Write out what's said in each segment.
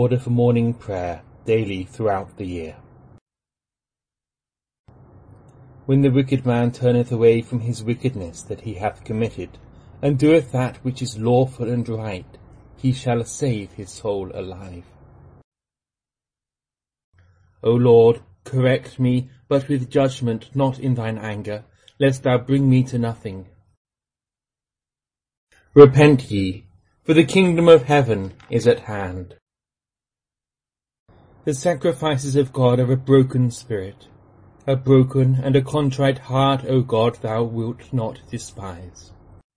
order for morning prayer daily throughout the year. When the wicked man turneth away from his wickedness that he hath committed, and doeth that which is lawful and right, he shall save his soul alive. O Lord, correct me, but with judgment, not in thine anger, lest thou bring me to nothing. Repent ye, for the kingdom of heaven is at hand. The sacrifices of God are a broken spirit. A broken and a contrite heart, O God, thou wilt not despise.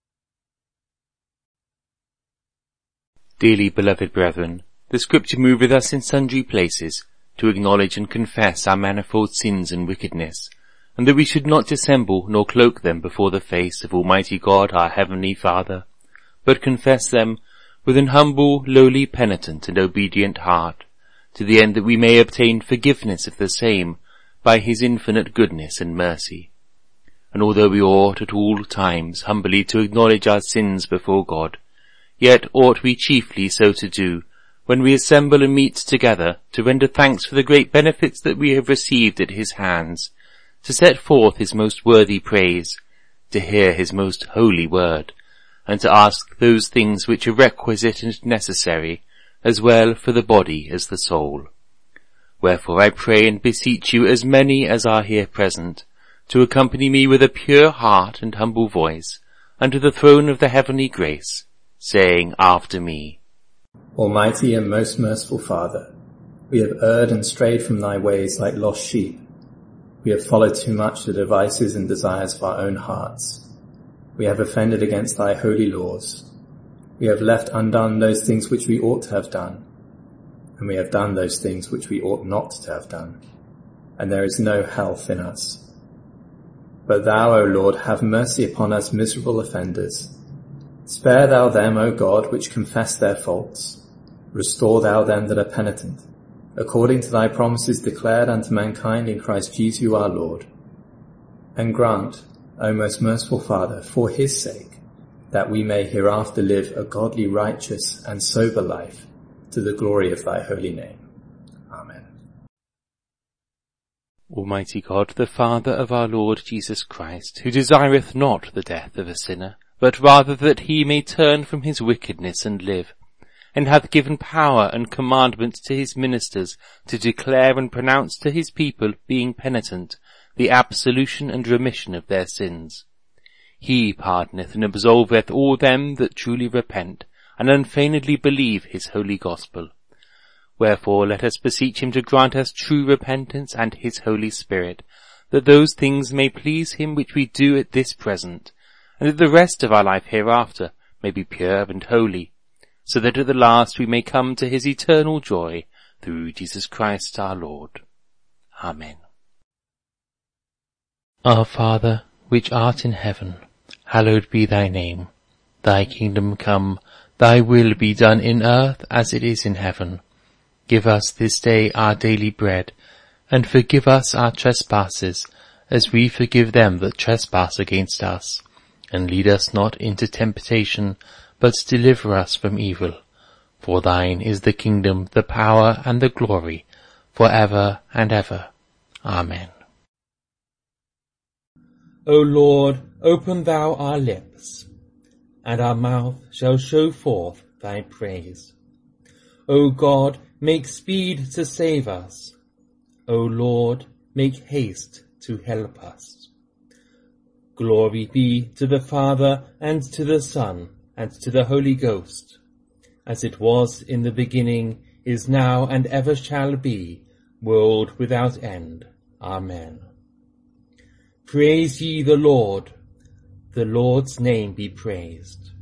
Dearly beloved brethren, the Scripture moveth us in sundry places to acknowledge and confess our manifold sins and wickedness, and that we should not dissemble nor cloak them before the face of Almighty God our Heavenly Father, but confess them with an humble, lowly, penitent and obedient heart, to the end that we may obtain forgiveness of the same by his infinite goodness and mercy. And although we ought at all times humbly to acknowledge our sins before God, yet ought we chiefly so to do when we assemble and meet together to render thanks for the great benefits that we have received at his hands, to set forth his most worthy praise, to hear his most holy word, and to ask those things which are requisite and necessary, as well for the body as the soul. Wherefore I pray and beseech you, as many as are here present, to accompany me with a pure heart and humble voice unto the throne of the heavenly grace, saying after me, Almighty and most merciful Father, we have erred and strayed from thy ways like lost sheep. We have followed too much the devices and desires of our own hearts. We have offended against thy holy laws. We have left undone those things which we ought to have done, and we have done those things which we ought not to have done, and there is no health in us. But thou, O Lord, have mercy upon us miserable offenders. Spare thou them, O God, which confess their faults. Restore thou them that are penitent, according to thy promises declared unto mankind in Christ Jesus our Lord. And grant, O most merciful Father, for his sake, that we may hereafter live a godly, righteous, and sober life, to the glory of thy holy name. Amen. Almighty God, the Father of our Lord Jesus Christ, who desireth not the death of a sinner, but rather that he may turn from his wickedness and live, and hath given power and commandment to his ministers to declare and pronounce to his people, being penitent, the absolution and remission of their sins. He pardoneth and absolveth all them that truly repent, and unfeignedly believe his holy gospel. Wherefore let us beseech him to grant us true repentance and his Holy Spirit, that those things may please him which we do at this present, and that the rest of our life hereafter may be pure and holy, so that at the last we may come to his eternal joy, through Jesus Christ our Lord. Amen. Our Father, which art in heaven, hallowed be thy name. Thy kingdom come, thy will be done in earth as it is in heaven. Give us this day our daily bread, and forgive us our trespasses, as we forgive them that trespass against us. And lead us not into temptation, but deliver us from evil. For thine is the kingdom, the power, and the glory, for ever and ever. Amen. O Lord, open thou our lips, and our mouth shall show forth thy praise. O God, make speed to save us. O Lord, make haste to help us. Glory be to the Father, and to the Son, and to the Holy Ghost, as it was in the beginning, is now, and ever shall be, world without end. Amen. Praise ye the Lord. The Lord's name be praised.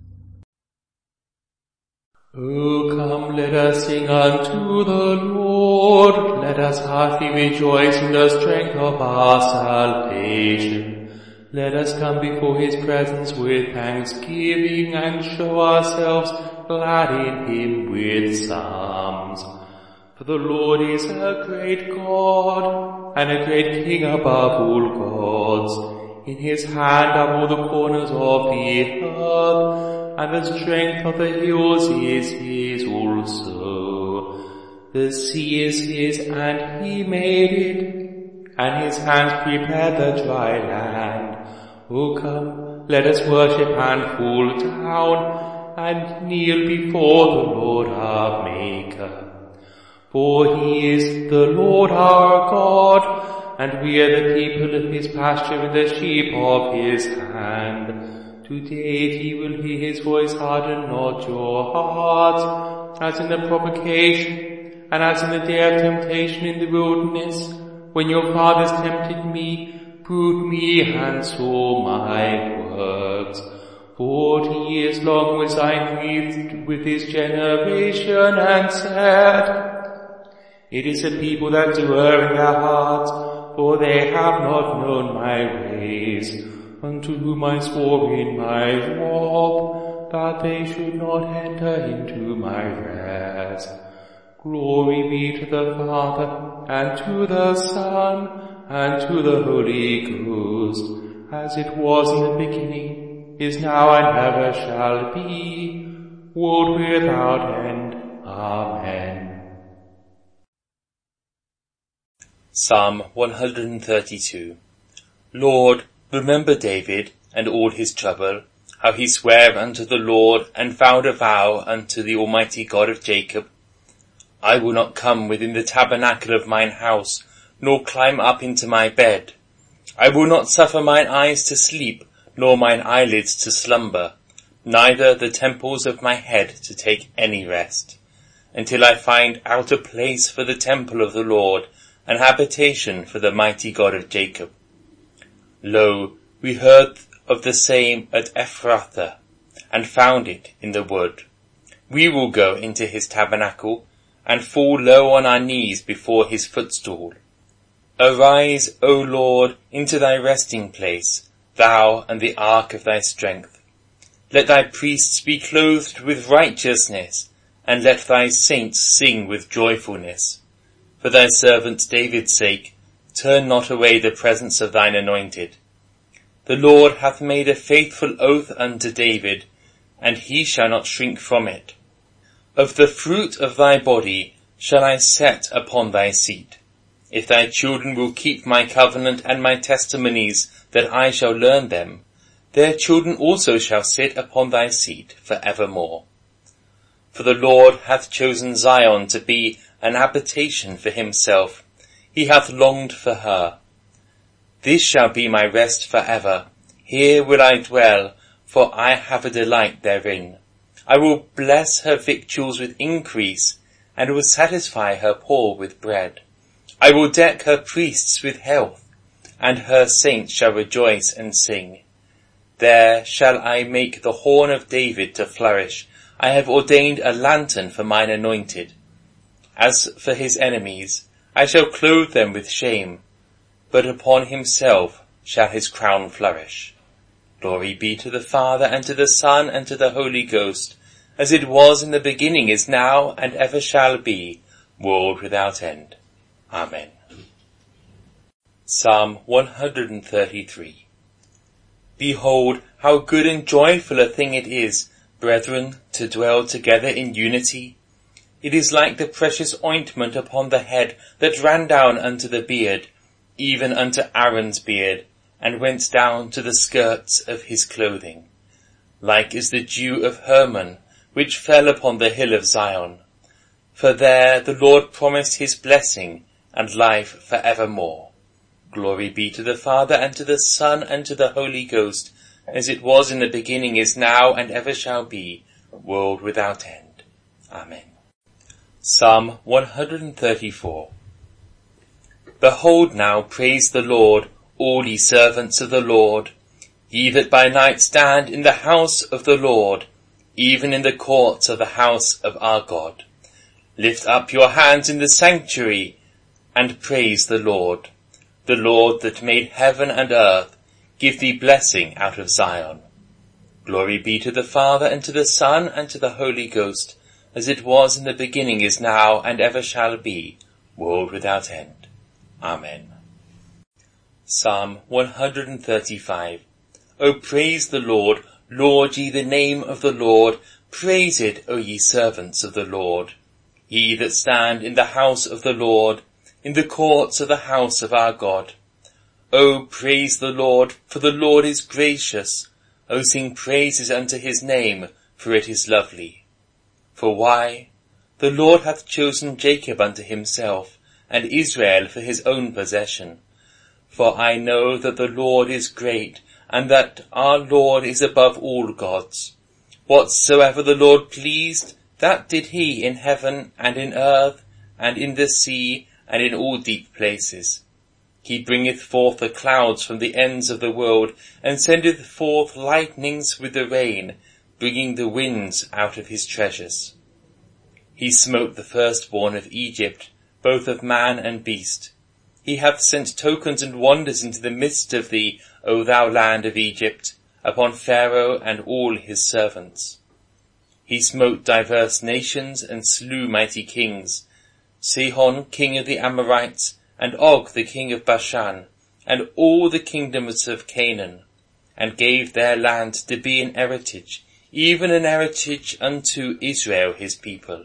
O come, let us sing unto the Lord. Let us heartily rejoice in the strength of our salvation. Let us come before his presence with thanksgiving, and show ourselves glad in him with psalms. For the Lord is a great God, and a great King above all gods. In his hand are all the corners of the earth, and the strength of the hills is his also. The sea is his, and he made it, and his hands prepared the dry land. O come, let us worship and fall down, and kneel before the Lord our Maker. For he is the Lord our God, and we are the people of his pasture and the sheep of his hand. Today if ye will hear his voice, harden not your hearts, as in the provocation, and as in the day of temptation in the wilderness, when your fathers tempted me, proved me, and saw my works. 40 years long was I grieved with his generation, and said, it is a people that do err in their hearts, for they have not known my ways, unto whom I swore in my wrath, that they should not enter into my rest. Glory be to the Father, and to the Son, and to the Holy Ghost, as it was in the beginning, is now, and ever shall be, world without end. Amen. Psalm 132. Lord, remember David and all his trouble, how he sware unto the Lord and vowed a vow unto the Almighty God of Jacob. I will not come within the tabernacle of mine house, nor climb up into my bed. I will not suffer mine eyes to sleep, nor mine eyelids to slumber, neither the temples of my head to take any rest, until I find out a place for the temple of the Lord, an habitation for the mighty God of Jacob. Lo, we heard of the same at Ephrathah, and found it in the wood. We will go into his tabernacle, and fall low on our knees before his footstool. Arise, O Lord, into thy resting place, thou and the ark of thy strength. Let thy priests be clothed with righteousness, and let thy saints sing with joyfulness. For thy servant David's sake, turn not away the presence of thine anointed. The Lord hath made a faithful oath unto David, and he shall not shrink from it. Of the fruit of thy body shall I set upon thy seat, if thy children will keep my covenant and my testimonies, that I shall learn them. Their children also shall sit upon thy seat for evermore. For the Lord hath chosen Zion to be an habitation for himself. He hath longed for her. This shall be my rest for ever. Here will I dwell, for I have a delight therein. I will bless her victuals with increase, and will satisfy her poor with bread. I will deck her priests with health, and her saints shall rejoice and sing. There shall I make the horn of David to flourish. I have ordained a lantern for mine anointed. As for his enemies, I shall clothe them with shame, but upon himself shall his crown flourish. Glory be to the Father, and to the Son, and to the Holy Ghost, as it was in the beginning, is now, and ever shall be, world without end. Amen. Psalm 133. Behold, how good and joyful a thing it is, brethren, to dwell together in unity. It is like the precious ointment upon the head that ran down unto the beard, even unto Aaron's beard, and went down to the skirts of his clothing. Like is the dew of Hermon, which fell upon the hill of Zion. For there the Lord promised his blessing and life for evermore. Glory be to the Father, and to the Son, and to the Holy Ghost, as it was in the beginning, is now, and ever shall be, world without end. Amen. Psalm 134. Behold now, praise the Lord, all ye servants of the Lord, ye that by night stand in the house of the Lord, even in the courts of the house of our God. Lift up your hands in the sanctuary, and praise the Lord that made heaven and earth, give thee blessing out of Zion. Glory be to the Father, and to the Son, and to the Holy Ghost, as it was in the beginning, is now, and ever shall be, world without end. Amen. Psalm 135. O praise the Lord, laud ye the name of the Lord, praise it, O ye servants of the Lord. ye that stand in the house of the Lord, in the courts of the house of our God. O praise the Lord, for the Lord is gracious. O sing praises unto his name, for it is lovely. For why? The Lord hath chosen Jacob unto himself, and Israel for his own possession. For I know that the Lord is great, and that our Lord is above all gods. Whatsoever the Lord pleased, that did he in heaven and in earth, and in the sea, and in all deep places. He bringeth forth the clouds from the ends of the world, and sendeth forth lightnings with the rain, bringing the winds out of his treasures. He smote the firstborn of Egypt, both of man and beast. He hath sent tokens and wonders into the midst of thee, O thou land of Egypt, upon Pharaoh and all his servants. He smote diverse nations and slew mighty kings, Sihon king of the Amorites, and Og the king of Bashan, and all the kingdoms of Canaan, and gave their land to be an heritage, even an heritage unto Israel his people.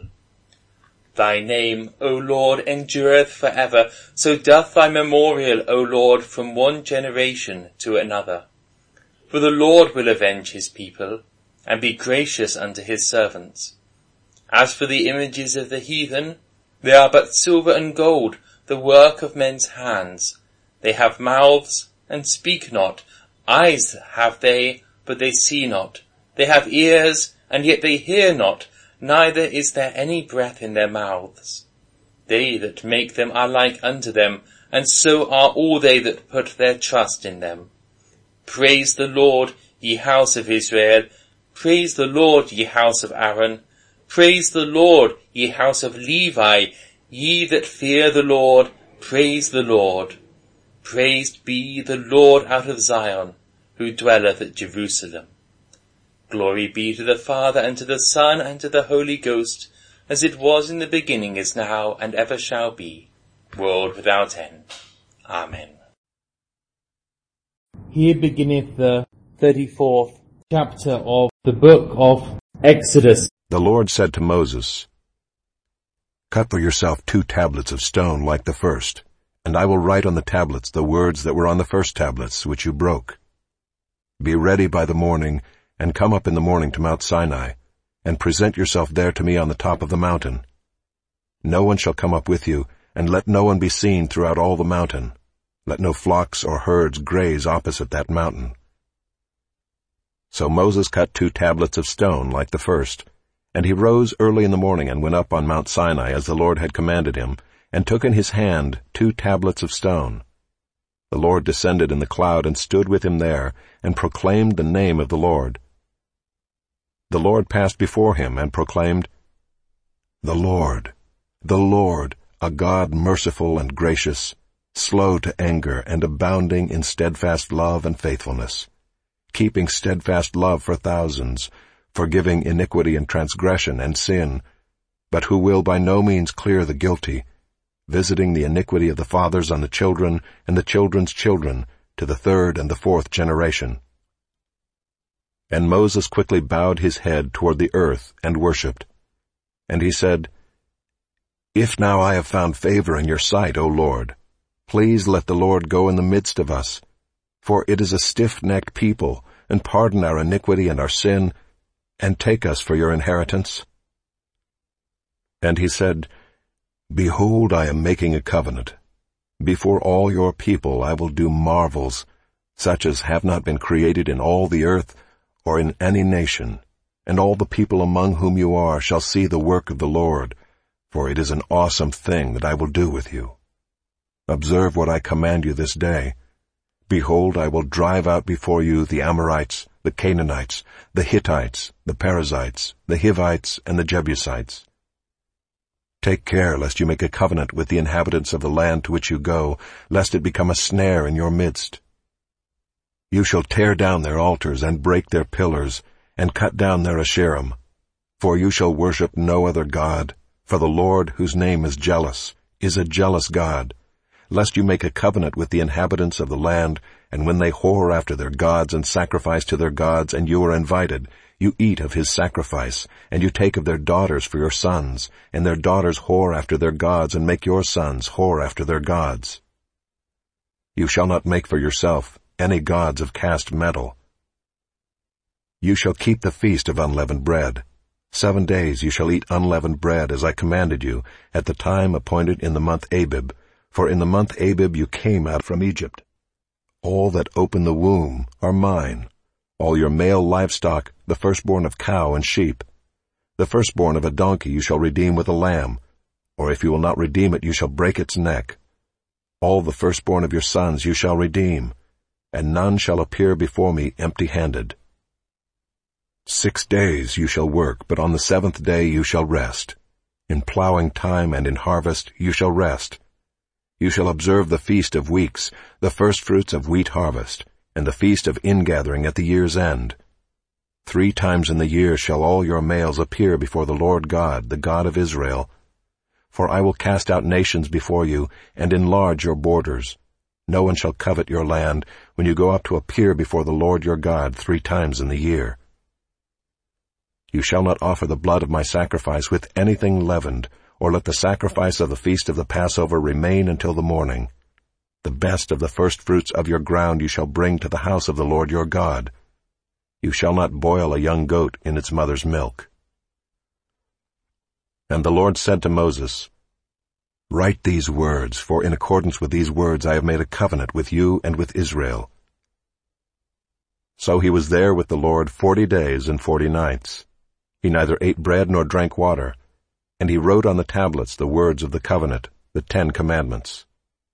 Thy name, O Lord, endureth for ever, so doth thy memorial, O Lord, from one generation to another. For the Lord will avenge his people, and be gracious unto his servants. As for the images of the heathen, they are but silver and gold, the work of men's hands. They have mouths, and speak not. Eyes have they, but they see not. They have ears, and yet they hear not, neither is there any breath in their mouths. They that make them are like unto them, and so are all they that put their trust in them. Praise the Lord, ye house of Israel. Praise the Lord, ye house of Aaron. Praise the Lord, ye house of Levi. Ye that fear the Lord, praise the Lord. Praised be the Lord out of Zion, who dwelleth at Jerusalem. Glory be to the Father, and to the Son, and to the Holy Ghost, as it was in the beginning, is now, and ever shall be, world without end. Amen. Here beginneth the 34th chapter of the book of Exodus. The Lord said to Moses, Cut for yourself 2 tablets of stone like the first, and I will write on the tablets the words that were on the first tablets which you broke. Be ready by the morning, and come up in the morning to Mount Sinai, and present yourself there to me on the top of the mountain. No one shall come up with you, and let no one be seen throughout all the mountain. Let no flocks or herds graze opposite that mountain. So Moses cut 2 tablets of stone like the first, and he rose early in the morning and went up on Mount Sinai as the Lord had commanded him, and took in his hand 2 tablets of stone. The Lord descended in the cloud and stood with him there, and proclaimed the name of the Lord. The Lord passed before him and proclaimed, The Lord, a God merciful and gracious, slow to anger and abounding in steadfast love and faithfulness, keeping steadfast love for thousands, forgiving iniquity and transgression and sin, but who will by no means clear the guilty, visiting the iniquity of the fathers on the children and the children's children to the 3rd and the 4th generation. And Moses quickly bowed his head toward the earth and worshipped. And he said, If now I have found favor in your sight, O Lord, please let the Lord go in the midst of us, for it is a stiff-necked people, and pardon our iniquity and our sin, and take us for your inheritance. And he said, Behold, I am making a covenant. Before all your people I will do marvels, such as have not been created in all the earth or in any nation, and all the people among whom you are shall see the work of the Lord, for it is an awesome thing that I will do with you. Observe what I command you this day. Behold, I will drive out before you the Amorites, the Canaanites, the Hittites, the Perizzites, the Hivites, and the Jebusites. Take care lest you make a covenant with the inhabitants of the land to which you go, lest it become a snare in your midst. You shall tear down their altars and break their pillars, and cut down their Asherim. For you shall worship no other God, for the Lord, whose name is jealous, is a jealous God. lest you make a covenant with the inhabitants of the land, and when they whore after their gods and sacrifice to their gods, and you are invited, you eat of his sacrifice, and you take of their daughters for your sons, and their daughters whore after their gods, and make your sons whore after their gods. You shall not make for yourself any gods of cast metal. You shall keep the feast of unleavened bread. 7 days you shall eat unleavened bread, as I commanded you, at the time appointed in the month Abib, for in the month Abib you came out from Egypt. All that open the womb are mine, all your male livestock, the firstborn of cow and sheep. The firstborn of a donkey you shall redeem with a lamb, or if you will not redeem it, you shall break its neck. All the firstborn of your sons you shall redeem, and none shall appear before me empty-handed. 6 days you shall work, but on the 7th day you shall rest. In plowing time and in harvest you shall rest. You shall observe the feast of weeks, the firstfruits of wheat harvest, and the feast of ingathering at the year's end. 3 times in the year shall all your males appear before the Lord God, the God of Israel. For I will cast out nations before you, and enlarge your borders. No one shall covet your land when you go up to appear before the Lord your God 3 times in the year. You shall not offer the blood of my sacrifice with anything leavened, or let the sacrifice of the feast of the Passover remain until the morning. The best of the firstfruits of your ground you shall bring to the house of the Lord your God. You shall not boil a young goat in its mother's milk. And the Lord said to Moses, Write these words, for in accordance with these words I have made a covenant with you and with Israel. So he was there with the Lord 40 days and 40 nights. He neither ate bread nor drank water, and he wrote on the tablets the words of the covenant, the 10 commandments.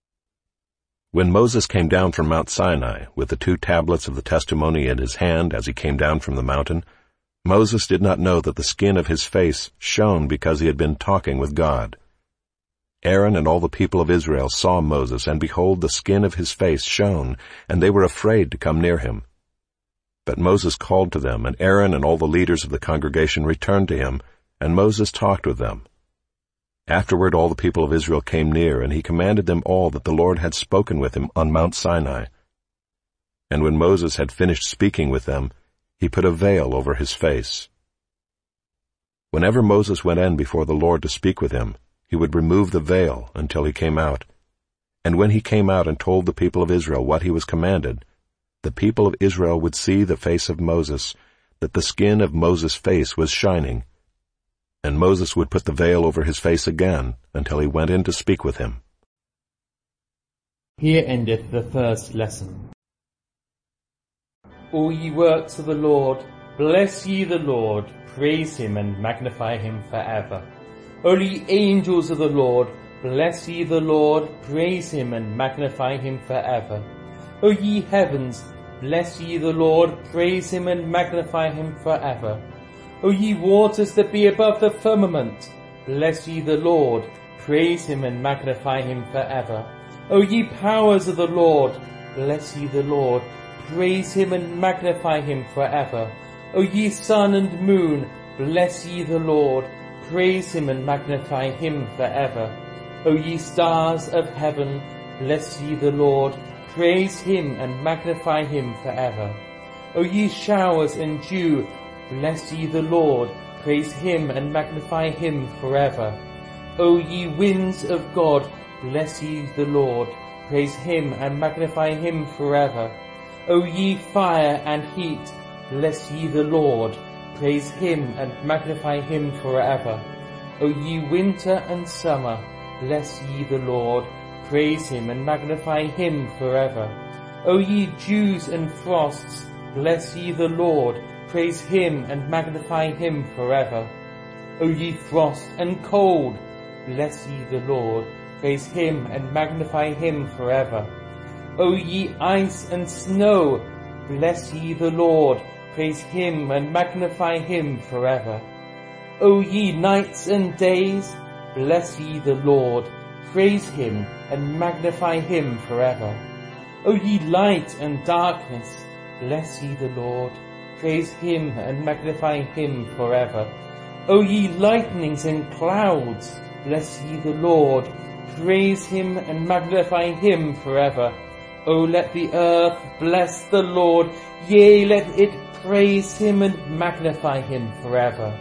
When Moses came down from Mount Sinai with the 2 tablets of the testimony in his hand as he came down from the mountain, Moses did not know that the skin of his face shone because he had been talking with God. Aaron and all the people of Israel saw Moses, and behold, the skin of his face shone, and they were afraid to come near him. But Moses called to them, and Aaron and all the leaders of the congregation returned to him, and Moses talked with them. Afterward all the people of Israel came near, and he commanded them all that the Lord had spoken with him on Mount Sinai. And when Moses had finished speaking with them, he put a veil over his face. Whenever Moses went in before the Lord to speak with him, he would remove the veil until he came out. And when he came out and told the people of Israel what he was commanded, the people of Israel would see the face of Moses, that the skin of Moses' face was shining. And Moses would put the veil over his face again until he went in to speak with him. Here endeth the first lesson. All ye works of the Lord, bless ye the Lord, praise him and magnify him forever. O ye angels of the Lord, bless ye the Lord, praise him and magnify him forever. O ye heavens, bless ye the Lord, praise him and magnify him forever. O ye waters that be above the firmament, bless ye the Lord, praise him and magnify him forever. O ye powers of the Lord, bless ye the Lord, praise him and magnify him forever. O ye sun and moon, bless ye the Lord, praise him and magnify him forever. O ye stars of heaven, bless ye the Lord, praise him and magnify him forever. O ye showers and dew, bless ye the Lord, praise him and magnify him forever. O ye winds of God, bless ye the Lord, praise him and magnify him forever. O ye fire and heat, bless ye the Lord, praise him and magnify him forever. O ye winter and summer, bless ye the Lord, praise him and magnify him forever. O ye dews and frosts, bless ye the Lord, praise him and magnify him forever. O ye frost and cold, bless ye the Lord, praise him and magnify him forever. O ye ice and snow, bless ye the Lord, praise him and magnify him forever. O ye nights and days, bless ye the Lord, praise him and magnify him forever. O ye light and darkness, bless ye the Lord, praise him and magnify him forever. O ye lightnings and clouds, bless ye the Lord, praise him and magnify him forever. O let the earth bless the Lord, yea, let it praise him and magnify him forever.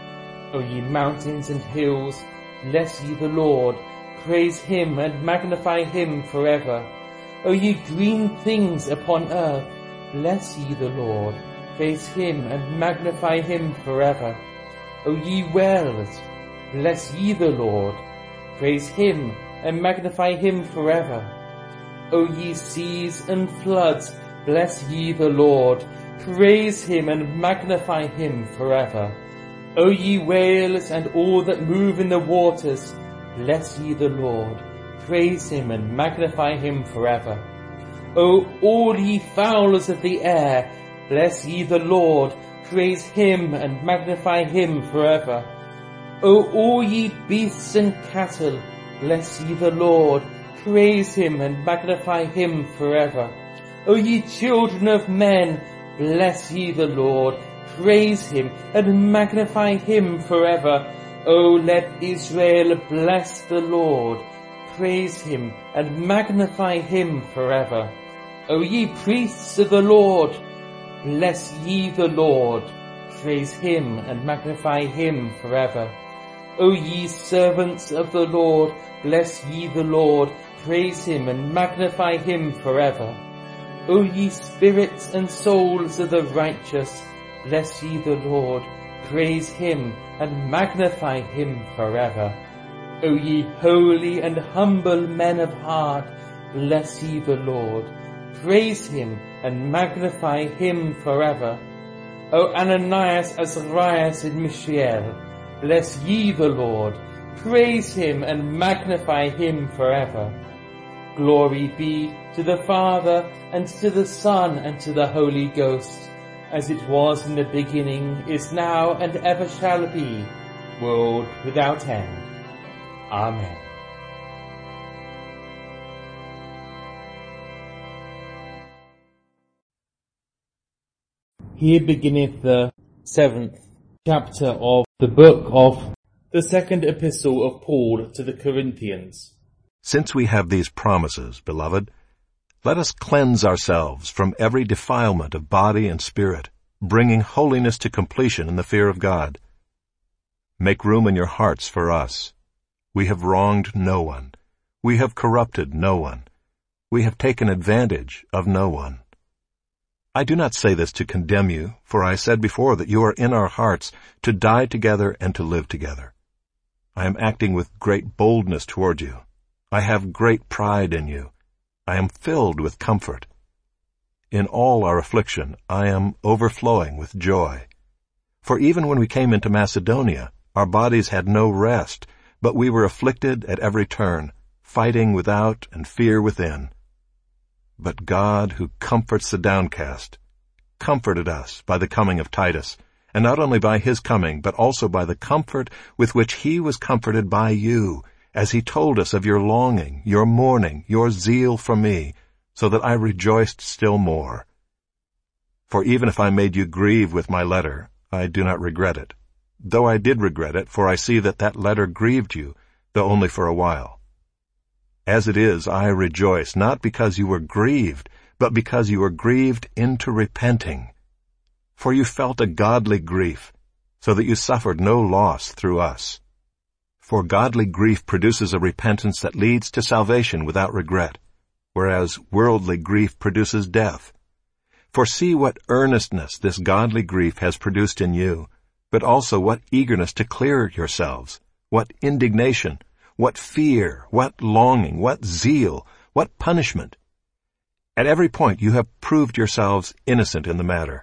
O ye mountains and hills, bless ye the Lord, praise him and magnify him forever. O ye green things upon earth, bless ye the Lord, praise him and magnify him forever. O ye wells, bless ye the Lord, praise him and magnify him forever. O ye seas and floods, bless ye the Lord, praise him and magnify him forever. O ye whales and all that move in the waters, bless ye the Lord, praise him and magnify him forever. O all ye fowls of the air, bless ye the Lord, praise him and magnify him forever. O all ye beasts and cattle, bless ye the Lord, praise him and magnify him forever. O ye children of men, bless ye the Lord, praise him and magnify him forever. O let Israel bless the Lord, praise him and magnify him forever. O ye priests of the Lord, bless ye the Lord, praise him and magnify him forever. O ye servants of the Lord, bless ye the Lord, praise him and magnify him forever. O ye spirits and souls of the righteous, bless ye the Lord, praise him and magnify him forever. O ye holy and humble men of heart, bless ye the Lord, praise him and magnify him forever. O Ananias, Azarias, and Mishael, bless ye the Lord, praise him and magnify him forever. Glory be to the Father, and to the Son, and to the Holy Ghost, as it was in the beginning, is now, and ever shall be, world without end. Amen. Here beginneth the 7th chapter of the book of the second epistle of Paul to the Corinthians. Since we have these promises, beloved, let us cleanse ourselves from every defilement of body and spirit, bringing holiness to completion in the fear of God. Make room in your hearts for us. We have wronged no one. We have corrupted no one. We have taken advantage of no one. I do not say this to condemn you, for I said before that you are in our hearts to die together and to live together. I am acting with great boldness toward you. I have great pride in you. I am filled with comfort. In all our affliction, I am overflowing with joy. For even when we came into Macedonia, our bodies had no rest, but we were afflicted at every turn, fighting without and fear within. But God, who comforts the downcast, comforted us by the coming of Titus, and not only by his coming, but also by the comfort with which he was comforted by you, as he told us of your longing, your mourning, your zeal for me, so that I rejoiced still more. For even if I made you grieve with my letter, I do not regret it, though I did regret it, for I see that that letter grieved you, though only for a while. As it is, I rejoice, not because you were grieved, but because you were grieved into repenting. For you felt a godly grief, so that you suffered no loss through us. For godly grief produces a repentance that leads to salvation without regret, whereas worldly grief produces death. For see what earnestness this godly grief has produced in you, but also what eagerness to clear yourselves, what indignation, what fear, what longing, what zeal, what punishment. At every point you have proved yourselves innocent in the matter.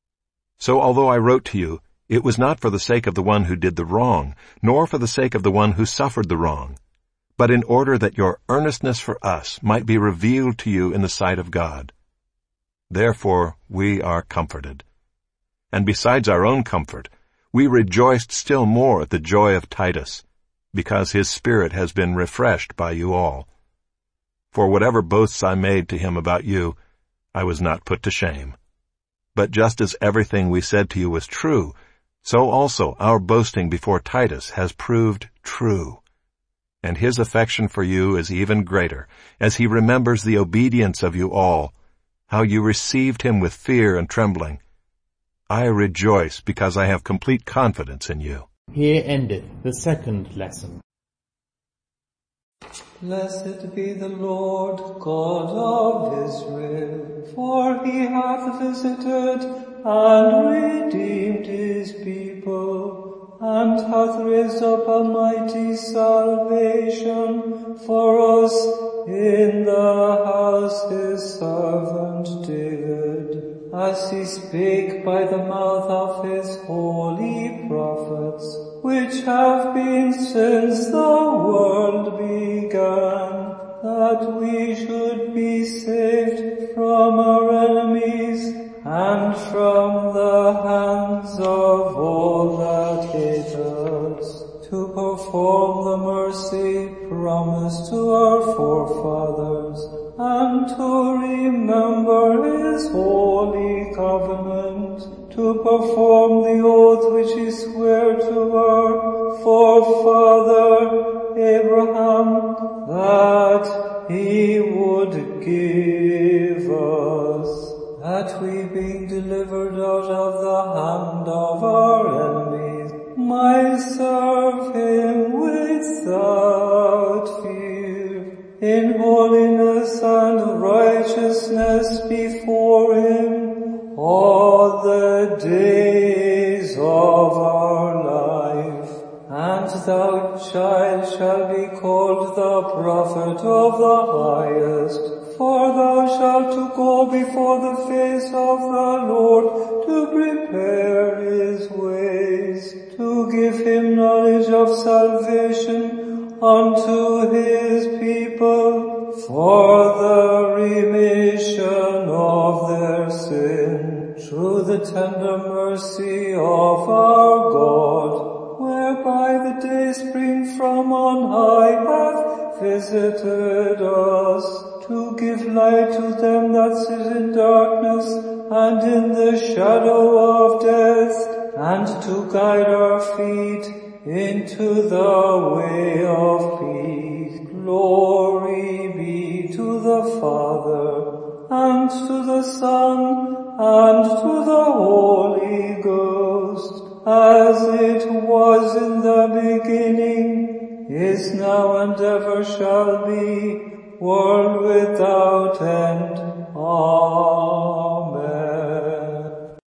So although I wrote to you, it was not for the sake of the one who did the wrong, nor for the sake of the one who suffered the wrong, but in order that your earnestness for us might be revealed to you in the sight of God. Therefore we are comforted. And besides our own comfort, we rejoiced still more at the joy of Titus, because his spirit has been refreshed by you all. For whatever boasts I made to him about you, I was not put to shame. But just as everything we said to you was true, so also our boasting before Titus has proved true. and his affection for you is even greater, as he remembers the obedience of you all, how you received him with fear and trembling. I rejoice because I have complete confidence in you. Here endeth the second lesson. Blessed be the Lord God of Israel, for he hath visited and redeemed his people, and hath raised up a mighty salvation for us in the house his servant David, as he spake by the mouth of his holy prophets, which have been since the world began, that we should be saved from our enemies and from the hands of all that hate us, to perform the mercy promised to our forefathers, and to remember his holy covenant, to perform the oath which he sware to our forefather Abraham, that he would give us, that we being delivered out of the hand of our enemies, might serve him without fear, in holiness and righteousness before him all the days of our life. And thou, child, shalt be called the prophet of the highest, for thou shalt to go before the face of the Lord, to prepare his ways, to give him knowledge of salvation unto his people, for the remission of their sin, through the tender mercy of our God, whereby the day spring from on high hath visited us, to give light to them that sit in darkness and in the shadow of death, and to guide our feet into the way of peace. Glory be to the Father, and to the Son, and to the Holy Ghost, as it was in the beginning, is now, and ever shall be, world without end. Amen.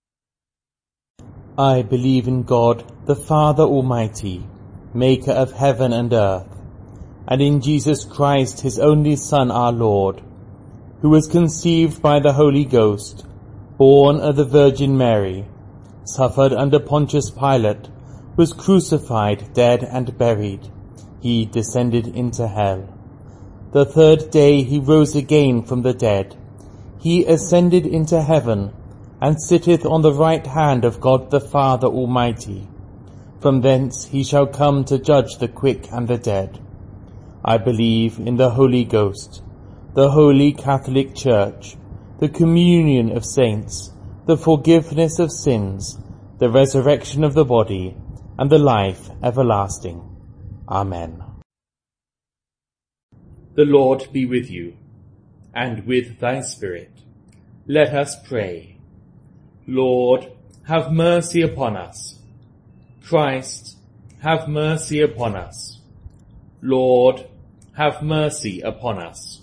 I believe in God, the Father Almighty, maker of heaven and earth, and in Jesus Christ, his only Son, our Lord, who was conceived by the Holy Ghost, born of the Virgin Mary, suffered under Pontius Pilate, was crucified, dead, and buried. He descended into hell. The third day he rose again from the dead. He ascended into heaven, and sitteth on the right hand of God the Father Almighty. From thence he shall come to judge the quick and the dead. I believe in the Holy Ghost, the Holy Catholic Church, the communion of saints, the forgiveness of sins, the resurrection of the body, and the life everlasting. Amen. The Lord be with you, and with thy spirit. Let us pray. Lord, have mercy upon us. Christ, have mercy upon us. Lord, have mercy upon us.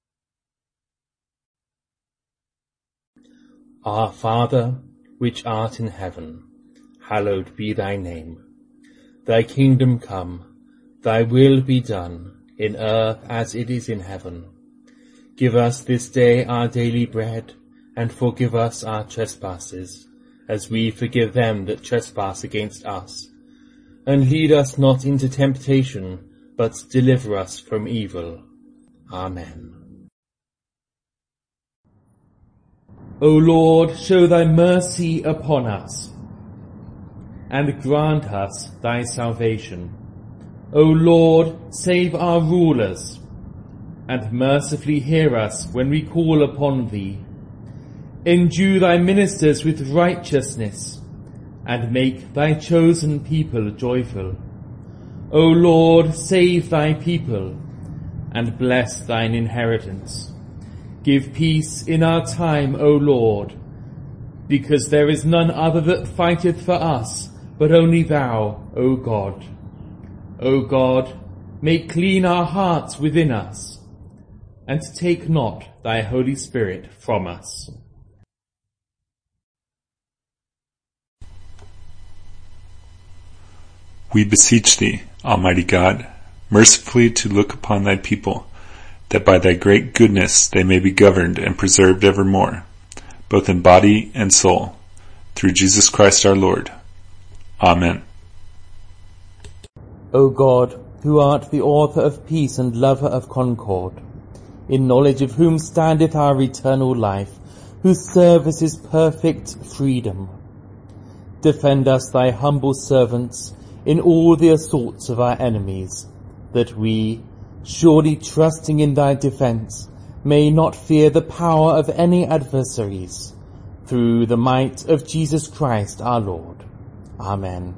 Our Father, which art in heaven, hallowed be thy name. Thy kingdom come, thy will be done, in earth as it is in heaven. Give us this day our daily bread, and forgive us our trespasses, as we forgive them that trespass against us. And lead us not into temptation, but deliver us from evil. Amen. O Lord, show thy mercy upon us, and grant us thy salvation. O Lord, save our rulers, and mercifully hear us when we call upon thee. Endue thy ministers with righteousness, and make thy chosen people joyful. O Lord, save thy people, and bless thine inheritance. Give peace in our time, O Lord, because there is none other that fighteth for us, but only thou, O God. O God, make clean our hearts within us, and take not thy Holy Spirit from us. We beseech thee, Almighty God, mercifully to look upon thy people, that by thy great goodness they may be governed and preserved evermore, both in body and soul, through Jesus Christ our Lord. Amen. O God, who art the author of peace and lover of concord, in knowledge of whom standeth our eternal life, whose service is perfect freedom, defend us, thy humble servants, in all the assaults of our enemies, that we, surely trusting in thy defence, may not fear the power of any adversaries, through the might of Jesus Christ our Lord. Amen.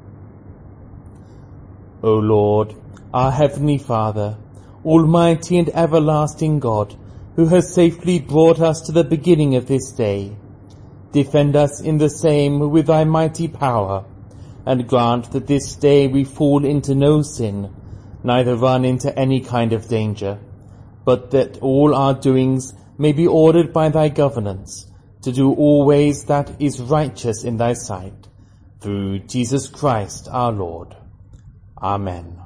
O Lord, our heavenly Father, almighty and everlasting God, who has safely brought us to the beginning of this day, defend us in the same with thy mighty power, and grant that this day we fall into no sin, neither run into any kind of danger, but that all our doings may be ordered by thy governance, to do always that is righteous in thy sight, through Jesus Christ our Lord. Amen.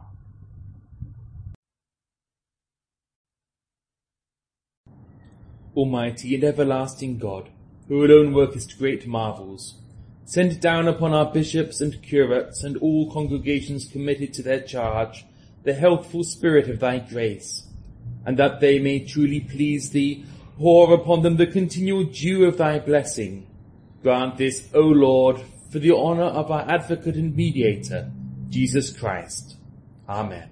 Almighty and everlasting God, who alone workest great marvels, send down upon our bishops and curates and all congregations committed to their charge the healthful spirit of thy grace, and that they may truly please thee, pour upon them the continual dew of thy blessing. Grant this, O Lord, for the honour of our advocate and mediator, Jesus Christ. Amen.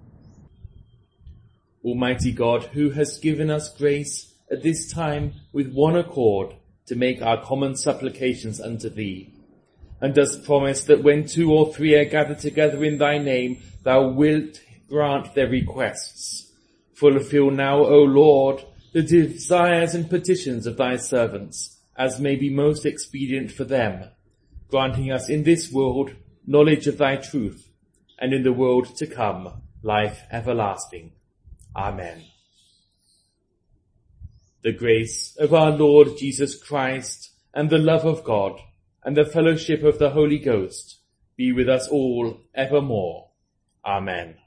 Almighty God, who hast given us grace at this time with one accord to make our common supplications unto thee, and dost promise that when 2 or 3 are gathered together in thy name, thou wilt grant their requests. Fulfill now, O Lord, the desires and petitions of thy servants, as may be most expedient for them, granting us in this world knowledge of thy truth, and in the world to come life everlasting. Amen. The grace of our Lord Jesus Christ, and the love of God, and the fellowship of the Holy Ghost be with us all evermore. Amen.